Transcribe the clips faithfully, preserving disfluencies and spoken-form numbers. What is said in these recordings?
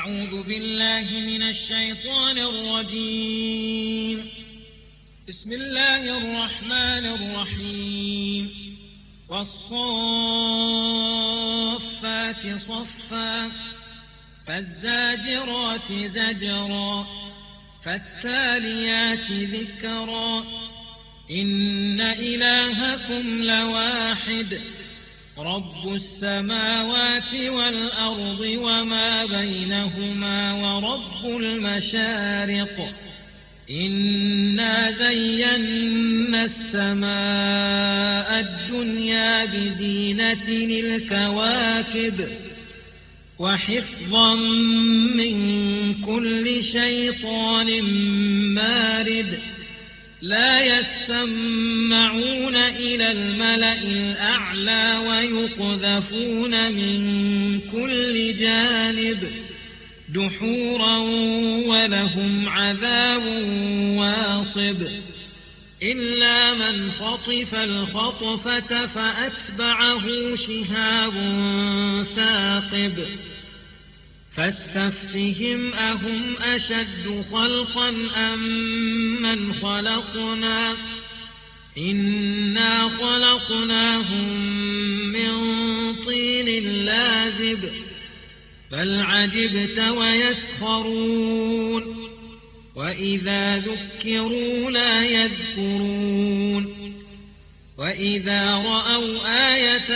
أعوذ بالله من الشيطان الرجيم. بسم الله الرحمن الرحيم. والصافات صفا فالزاجرات زجرا فالتاليات ذكرا إن إلهكم لواحد رب السماوات والأرض وما بينهما ورب المشارق إنا زينا السماء الدنيا بزينة الكواكب وحفظا من كل شيطان مارد لا يسمعون إلى الملأ الأعلى ويقذفون من كل جانب دحورا ولهم عذاب واصب إلا من خطف الخطفة فأتبعه شهاب ثاقب فاستفتهم أهم أشد خلقا أم من خلقنا إنا خلقناهم من طين لازب بل عجبت ويسخرون وإذا ذكروا لا يذكرون وإذا رأوا آية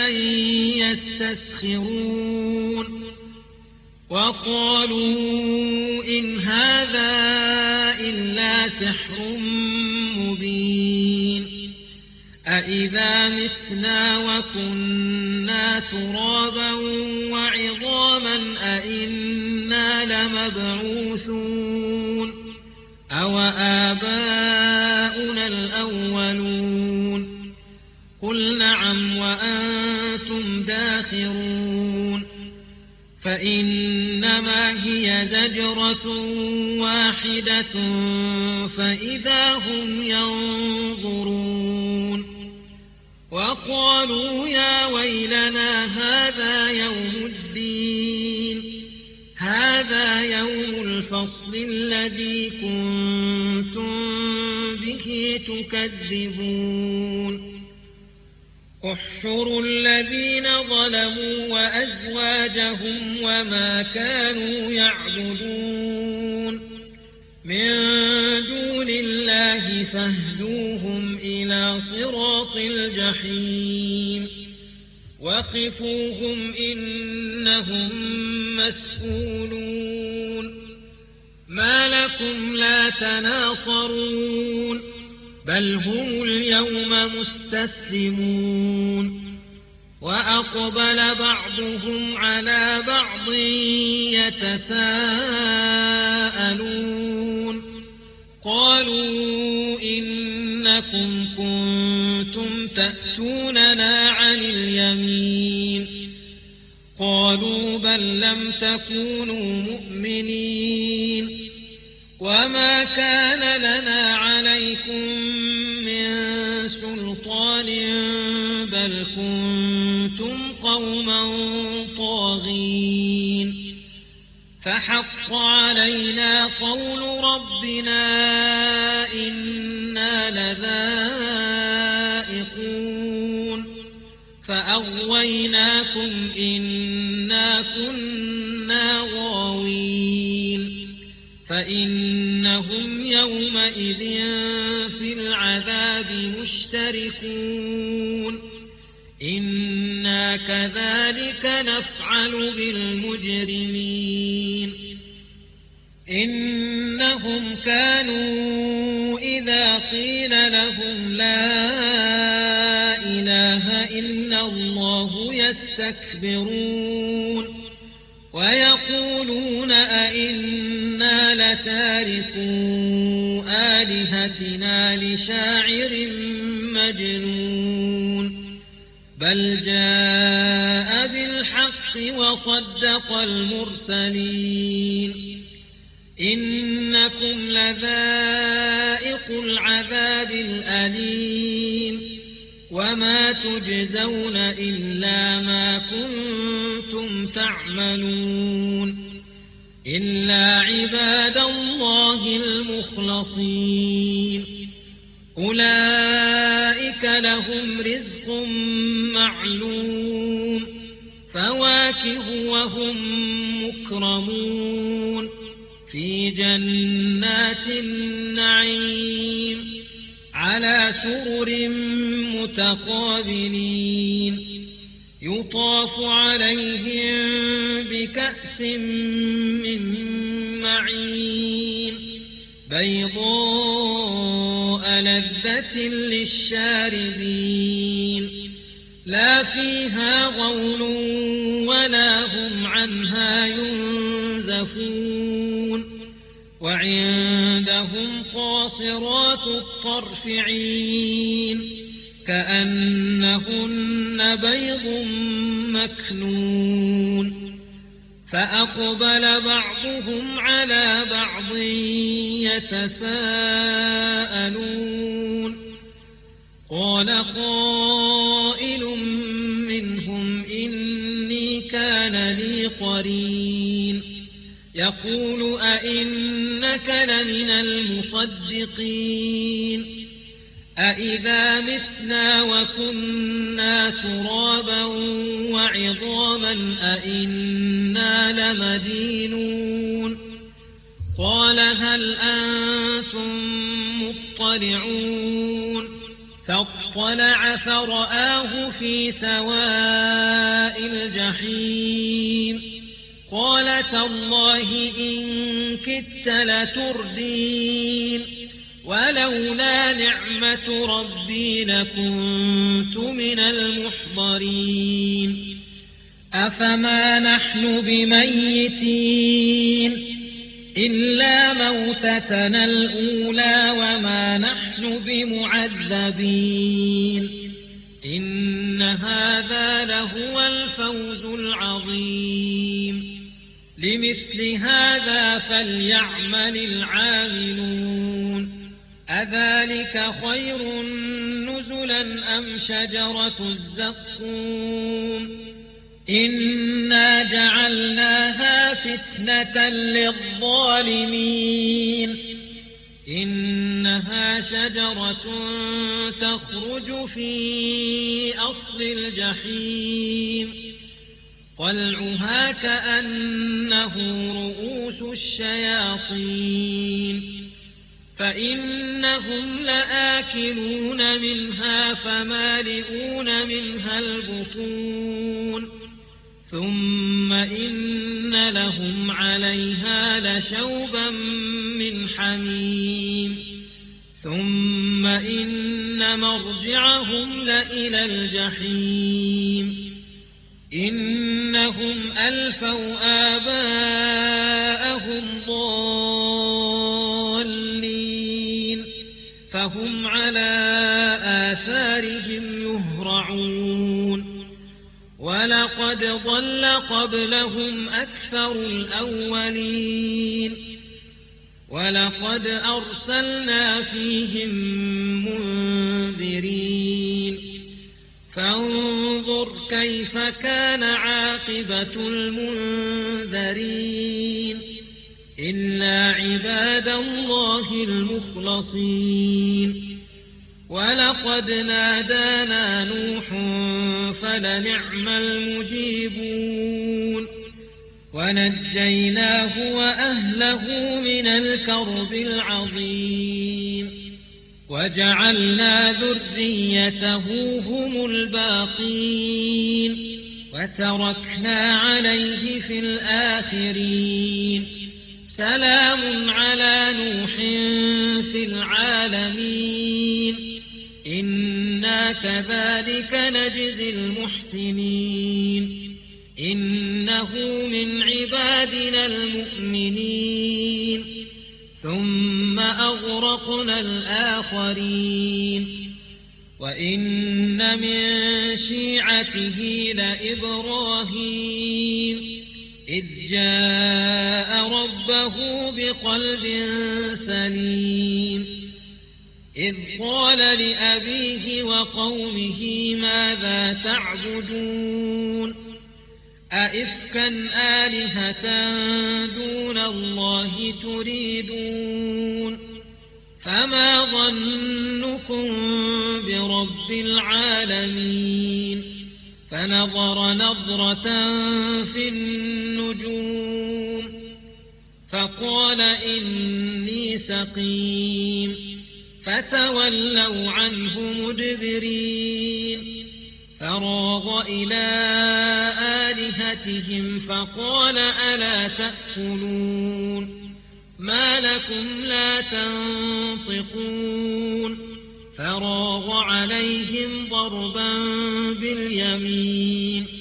يستسخرون وقالوا إن هذا إلا سحر مبين أإذا متنا وكنا ترابا وعظاما أإنا لمبعوثون أو آباؤنا الأولون قل نعم وأنتم داخرون فإنما هي زجرة واحدة فإذا هم ينظرون وقالوا يا ويلنا هذا يوم الدين هذا يوم الفصل الذي كنتم به تكذبون احشروا الذين ظلموا وأزواجهم وما كانوا يعبدون من دون الله فاهدوهم إلى صراط الجحيم وقفوهم إنهم مسئولون ما لكم لا تناصرون بل هم اليوم مستسلمون وأقبل بعضهم على بعض يتساءلون قالوا إنكم كنتم تأتوننا عن اليمين قالوا بل لم تكونوا مؤمنين وما كان لنا عليكم من سلطان بل كنتم قوما طاغين فحق علينا قول ربنا إنا لذائقون فأغويناكم إنا كنا غاوين فإنهم يومئذ في العذاب مشتركون إنا كذلك نفعل بالمجرمين إنهم كانوا إذا قيل لهم لا إله إلا الله يستكبرون ويقولون أئنا لتاركو آلهتنا لشاعر مجنون بل جاء بالحق وصدق المرسلين إنكم لذائق العذاب الأليم وما تجزون إلا ما كنتم تعملون إلا عباد الله المخلصين أولئك لهم رزق معلوم فواكه وهم مكرمون في جنات النعيم على سرر متقابلين يطاف عليهم بكأس من معين بيضاء لذة للشاربين لا فيها غول ولا هم عنها ينزفون وعندهم قاصرات الطرف عين كأنهن بيض مكنون فأقبل بعضهم على بعض يتساءلون قال قائل منهم إني كان لي قرين يقول أئنك لمن المصدقين أإذا متنا وكنا ترابا وعظاما أئنا لمدينون قال هل أنتم مطلعون فاطلع فرآه في سواء الجحيم قال تالله إن كدت لتردين ولولا نعمة ربي لكنت من المحضرين أفما نحن بميتين إلا موتتنا الأولى وما نحن بمعذبين إن هذا لهو الفوز العظيم لمثل هذا فليعمل العاملون أذلك خير نزلا أم شجرة الزقوم إنا جعلناها فتنة للظالمين إنها شجرة تخرج في أصل الجحيم طلعها كأنه رؤوس الشياطين فإنهم لآكلون منها فمالئون منها البطون ثم إن لهم عليها لشوبا من حميم ثم إن مرجعهم لإلى الجحيم إنهم ألفوا آباءهم ضالين فهم على آثارهم يهرعون ولقد ضل قبلهم أكثر الأولين ولقد أرسلنا فيهم منذرين فانظر كيف كان عاقبة المنذرين إلا عباد الله المخلصين ولقد نادانا نوح فلنعم المجيبون ونجيناه وأهله من الكرب العظيم وجعلنا ذريته هم الباقين وتركنا عليه في الآخرين سلام على نوح في العالمين إنا كذلك نجزي المحسنين إنه من عبادنا المؤمنين ثم أغرقنا الآخرين وإن من شيعته لإبراهيم إذ جاء ربه بقلب سليم إذ قال لأبيه وقومه ماذا تعبدون أئفكا آلهة دون الله تريدون فما ظنكم برب العالمين فنظر نظرة في النجوم فقال إني سقيم فتولوا عنه مدبرين فراغ إلى آلهتهم فقال ألا تأكلون ما لكم لا تنطقون فراغ عليهم ضربا باليمين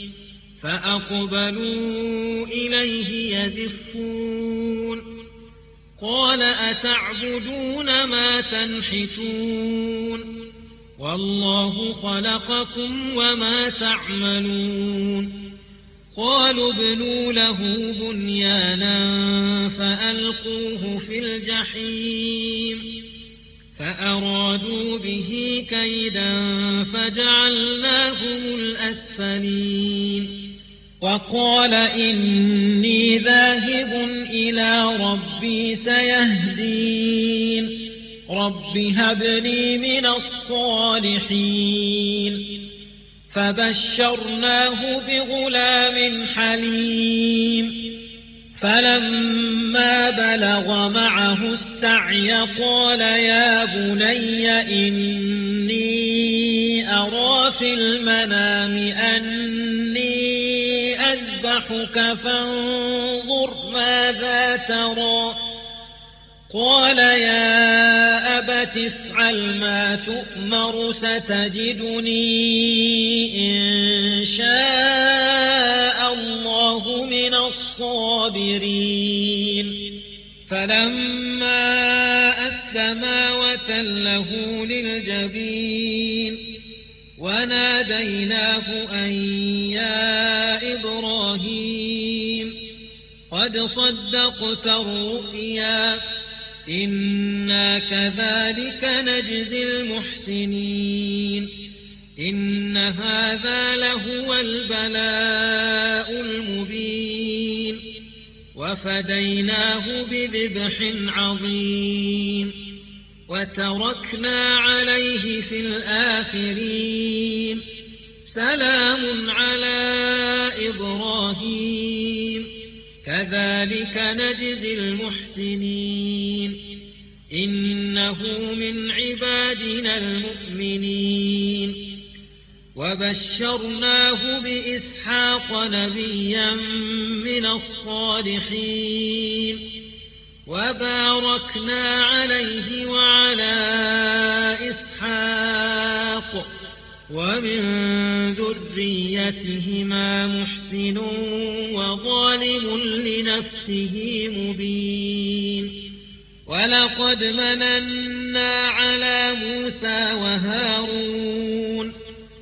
فأقبلوا إليه يزفون قال أتعبدون ما تنحتون والله خلقكم وما تعملون قالوا ابنوا له بنيانا فألقوه في الجحيم فأرادوا به كيدا فجعلناهم الأسفلين وقال إني ذاهب إلى ربي سيهدين رب هب لي من الصالحين فبشرناه بغلام حليم فلما بلغ معه السعي قال يا بني إني أرى في المنام أني أذبحك فانظر ماذا ترى قال يا أبت افعل ما تؤمر ستجدني إن شاء الله من الصابرين فلما أسلما وتله للجبين وناديناه أن يا إبراهيم قد صدقت الرؤيا إنا كذلك نجزي المحسنين إن هذا لهو البلاء المبين وفديناه بذبح عظيم وتركنا عليه في الآخرين سلام على إبراهيم كذلك نجزي المحسنين إنه من عبادنا المؤمنين وبشرناه بإسحاق نبيا من الصالحين وباركنا عليه وعلى إسحاق ومن ذريتهما محسن وظالم لنفسه مبين ولقد مننا على موسى وهارون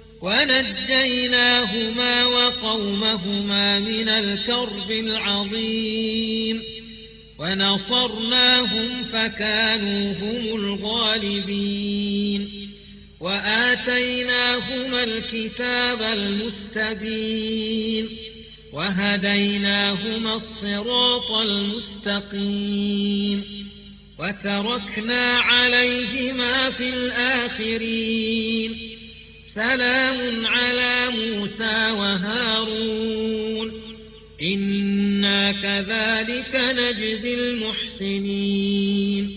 ونجيناهما وقومهما من الكرب العظيم ونصرناهم فكانوا هم الغالبين وآتيناهما الكتاب المستبين وهديناهما الصراط المستقيم وتركنا عليهما في الآخرين سلام على موسى وهارون إنا كذلك نجزي المحسنين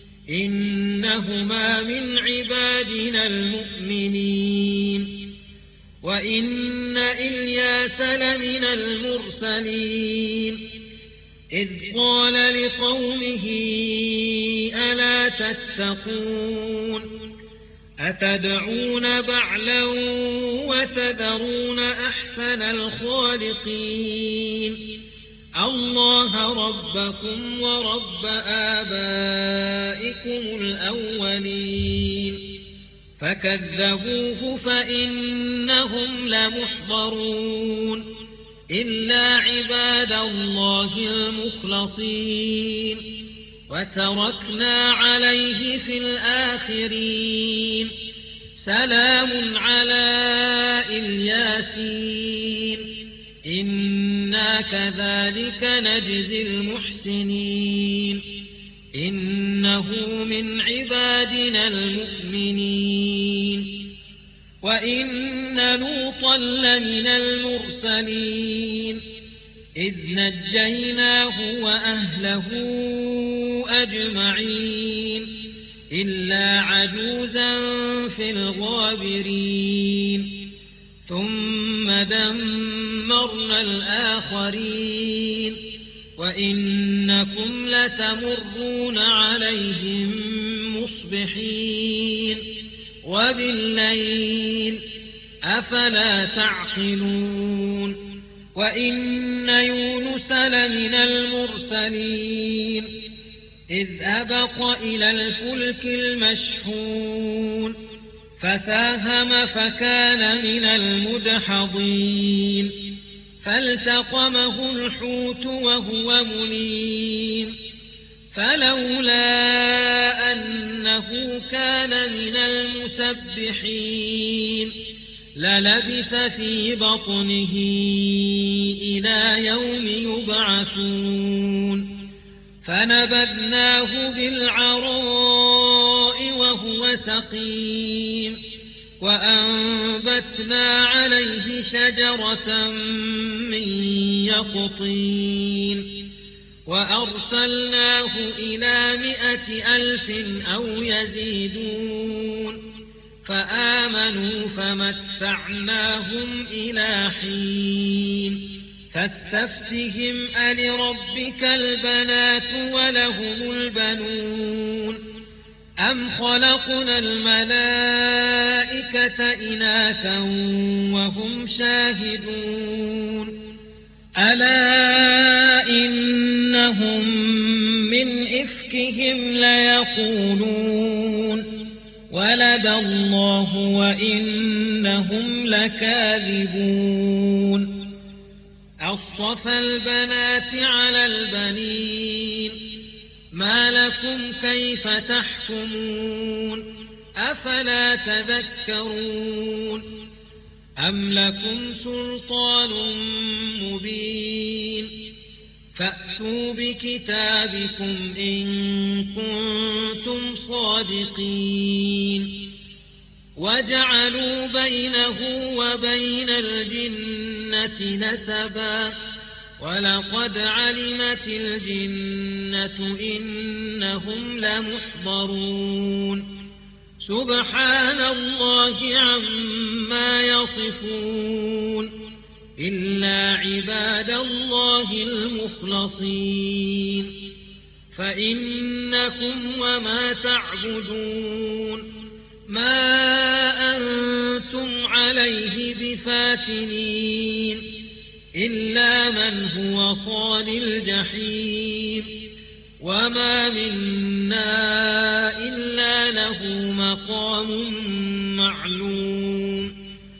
إنهما من عبادنا المؤمنين وإن إلياس لمن المرسلين إذ قال لقومه ألا تتقون أتدعون بعلا وتذرون أحسن الخالقين الله ربكم ورب آبائكم الأولين فكذبوه فإنهم لمحضرون إلا عباد الله المخلصين وتركنا عليه في الآخرين سلام على الياسين إنا كذلك نجزي المحسنين إنه من عبادنا المؤمنين وإن لوطا لمن المرسلين إذ نجيناه وأهله أجمعين إلا عجوزا في الغابرين ثم دمرنا الآخرين وإنكم لتمرون عليهم مصبحين وبالليل أفلا تعقلون وإن يونس لمن المرسلين إذ أبق إلى الفلك المشحون فساهم فكان من المدحضين فالتقمه الحوت وهو مليم فلولا أنه كان من المسبحين للبث في بطنه إلى يوم يبعثون فنبذناه بالعراء وهو سقيم وأنبتنا عليه شجرة من يقطين وأرسلناه إلى مائة ألف أو يزيدون فآمنوا فمتعناهم إلى حين فاستفتهم ألربك البنات ولهم البنون أم خلقنا الملائكة إناثا وهم شاهدون ألا إنهم من إفكهم ليقولون ولد الله وإنهم لكاذبون أصطفى البنات على البنين ما لكم كيف تحكمون أفلا تذكرون أم لكم سلطان مبين فأتوا بكتابكم إن كنتم صادقين وجعلوا بينه وبين الجنة نسبا ولقد علمت الجنة إنهم لمحضرون سبحان الله عما يصفون إلا عباد الله المخلصين فإنكم وما تعبدون ما أنتم عليه بفاتنين إلا من هو صال الجحيم وما منا إلا له مقام معلوم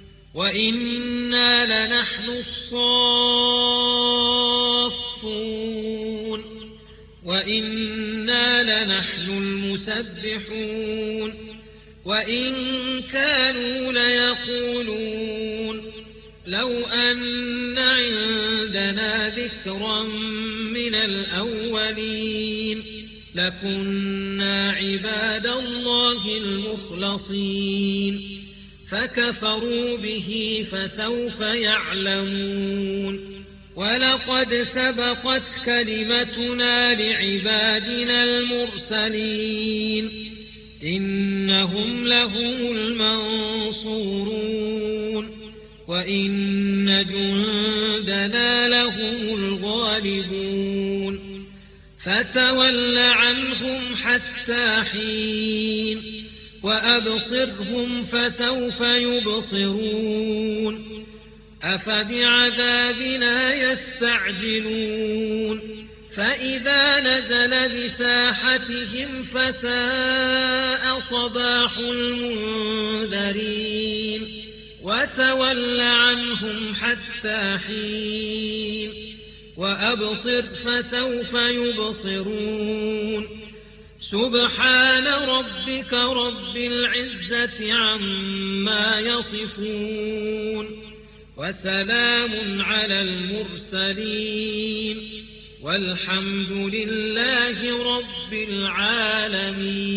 وإنا لنحن الصافون وإنا لنحن المسبحون وإن كانوا ليقولون لو أن عندنا ذكرا من الأولين لكنا عباد الله المخلصين فكفروا به فسوف يعلمون ولقد سبقت كلمتنا لعبادنا المرسلين إنهم لهم المنصورون وإن جندنا لهم الغالبون فتول عنهم حتى حين وأبصرهم فسوف يبصرون أفبعذابنا يستعجلون فإذا نزل بساحتهم فساء صباح المنذرين وتول عنهم حتى حين وأبصر فسوف يبصرون سبحان ربك رب العزة عما يصفون وسلام على المرسلين والحمد لله رب العالمين.